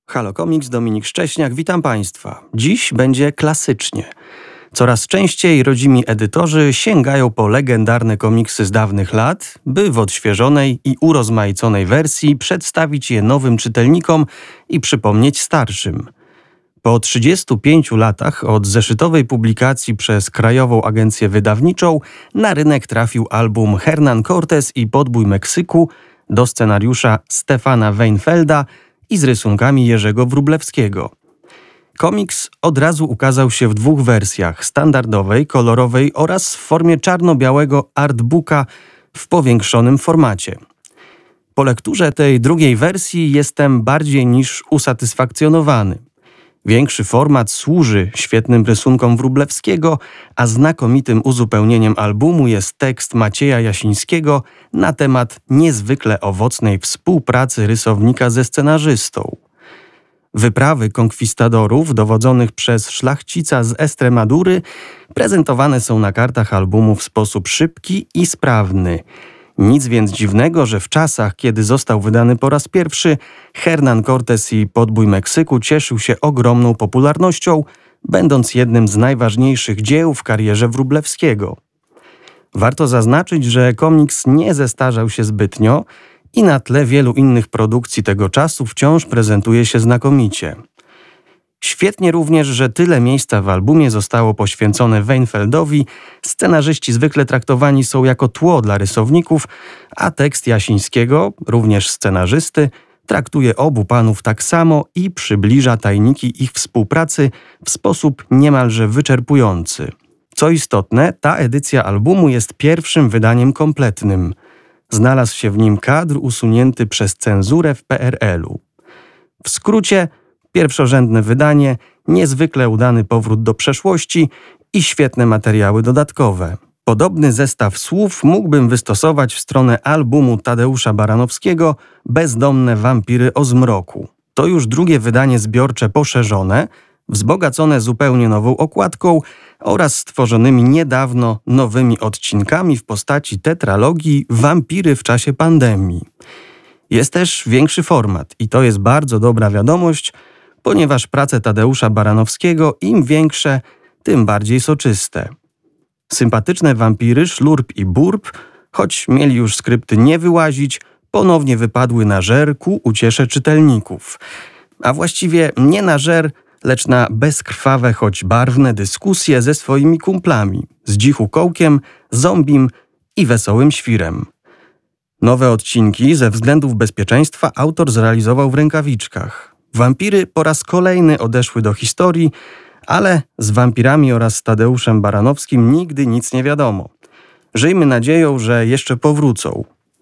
Halo Komiks, Dominik Szcześniak, witam Państwa. Dziś będzie klasycznie. Coraz częściej rodzimi edytorzy sięgają po legendarne komiksy z dawnych lat, by w odświeżonej i urozmaiconej wersji przedstawić je nowym czytelnikom i przypomnieć starszym. Po 35 latach od zeszytowej publikacji przez Krajową Agencję Wydawniczą na rynek trafił album Hernán Cortés i Podbój Meksyku do scenariusza Stefana Weinfelda i z rysunkami Jerzego Wróblewskiego. Komiks od razu ukazał się w dwóch wersjach: standardowej, kolorowej oraz w formie czarno-białego artbooka w powiększonym formacie. Po lekturze tej drugiej wersji jestem bardziej niż usatysfakcjonowany. Większy format służy świetnym rysunkom Wróblewskiego, a znakomitym uzupełnieniem albumu jest tekst Macieja Jasińskiego na temat niezwykle owocnej współpracy rysownika ze scenarzystą. Wyprawy konkwistadorów dowodzonych przez szlachcica z Estremadury prezentowane są na kartach albumu w sposób szybki i sprawny. Nic więc dziwnego, że w czasach, kiedy został wydany po raz pierwszy, Hernán Cortés i Podbój Meksyku cieszył się ogromną popularnością, będąc jednym z najważniejszych dzieł w karierze Wróblewskiego. Warto zaznaczyć, że komiks nie zestarzał się zbytnio i na tle wielu innych produkcji tego czasu wciąż prezentuje się znakomicie. Świetnie również, że tyle miejsca w albumie zostało poświęcone Weinfeldowi, scenarzyści zwykle traktowani są jako tło dla rysowników, a tekst Jasińskiego, również scenarzysty, traktuje obu panów tak samo i przybliża tajniki ich współpracy w sposób niemalże wyczerpujący. Co istotne, ta edycja albumu jest pierwszym wydaniem kompletnym. Znalazł się w nim kadr usunięty przez cenzurę w PRL-u. W skrócie, pierwszorzędne wydanie, niezwykle udany powrót do przeszłości i świetne materiały dodatkowe. Podobny zestaw słów mógłbym wystosować w stronę albumu Tadeusza Baranowskiego Bezdomne wampiry o zmroku. To już drugie wydanie zbiorcze poszerzone, wzbogacone zupełnie nową okładką oraz stworzonymi niedawno nowymi odcinkami w postaci tetralogii Wampiry w czasie pandemii. Jest też większy format i to jest bardzo dobra wiadomość, ponieważ prace Tadeusza Baranowskiego im większe, tym bardziej soczyste. Sympatyczne wampiry Szlurp i Burp, choć mieli już skrypty nie wyłazić, ponownie wypadły na żer ku uciesze czytelników. A właściwie nie na żer, lecz na bezkrwawe, choć barwne dyskusje ze swoimi kumplami, z Dzichu Kołkiem, Zombim i Wesołym Świrem. Nowe odcinki ze względów bezpieczeństwa autor zrealizował w rękawiczkach. Wampiry po raz kolejny odeszły do historii, ale z wampirami oraz Tadeuszem Baranowskim nigdy nic nie wiadomo. Żyjmy nadzieją, że jeszcze powrócą.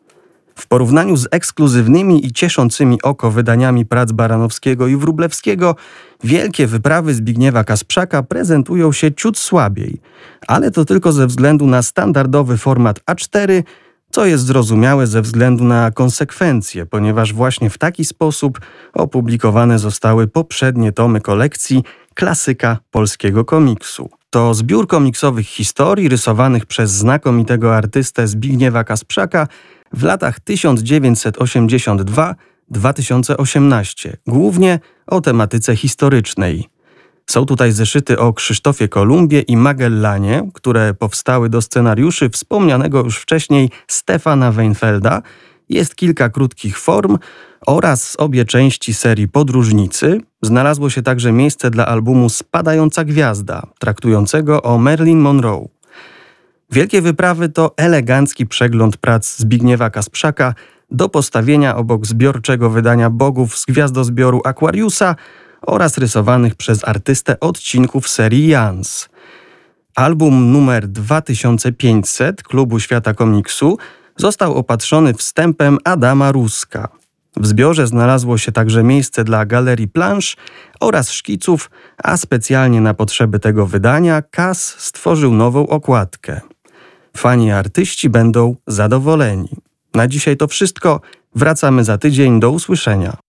W porównaniu z ekskluzywnymi i cieszącymi oko wydaniami prac Baranowskiego i Wróblewskiego, wielkie wyprawy Zbigniewa Kasprzaka prezentują się ciut słabiej, ale to tylko ze względu na standardowy format A4, co jest zrozumiałe ze względu na konsekwencje, ponieważ właśnie w taki sposób opublikowane zostały poprzednie tomy kolekcji klasyka polskiego komiksu. To zbiór komiksowych historii rysowanych przez znakomitego artystę Zbigniewa Kasprzaka w latach 1982-2018, głównie o tematyce historycznej. Są tutaj zeszyty o Krzysztofie Kolumbie i Magellanie, które powstały do scenariuszy wspomnianego już wcześniej Stefana Weinfelda. Jest kilka krótkich form oraz obie części serii Podróżnicy. Znalazło się także miejsce dla albumu Spadająca Gwiazda, traktującego o Marilyn Monroe. Wielkie wyprawy to elegancki przegląd prac Zbigniewa Kasprzaka do postawienia obok zbiorczego wydania Bogów z gwiazdozbioru Aquariusa oraz rysowanych przez artystę odcinków serii Jans. Album numer 2500 Klubu Świata Komiksu został opatrzony wstępem Adama Ruska. W zbiorze znalazło się także miejsce dla galerii plansz oraz szkiców, a specjalnie na potrzeby tego wydania Kas stworzył nową okładkę. Fani i artyści będą zadowoleni. Na dzisiaj to wszystko. Wracamy za tydzień. Do usłyszenia.